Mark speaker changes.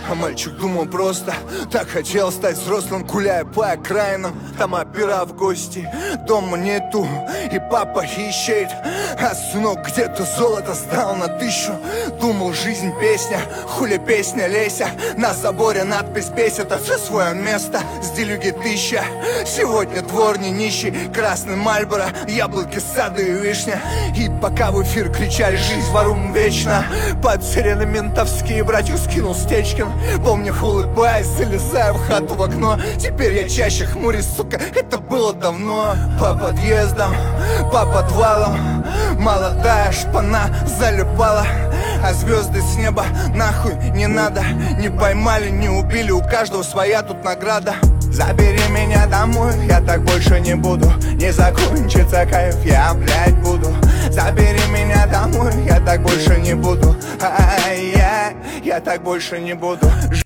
Speaker 1: А мальчик думал просто, так хотел стать взрослым, гуляя по окраинам. Там опера в гости, дома нету, и папа ищет. А сынок где-то золото сдал на 1000. Думал, жизнь песня, хули песня Леся. На заборе надпись бесит, а все свое место. С делюги 1000, сегодня двор не нищий. Красный Мальборо, яблоки, сады и вишня. И пока в эфир кричали «Жизнь ворум вечно», под сирены ментовские братьев скинул Стечкин. Помню, улыбаясь, залезаю в хату в окно. Теперь я чаще хмурюсь, сука, это было давно. По подъездам, по подвалам молодая шпана залипала. А звезды с неба нахуй не надо. Не поймали, не убили, у каждого своя тут награда. Забери меня домой, я так больше не буду. Не закончится кайф, я, блядь, буду. Забери меня домой, я так больше не буду. Я так больше не буду.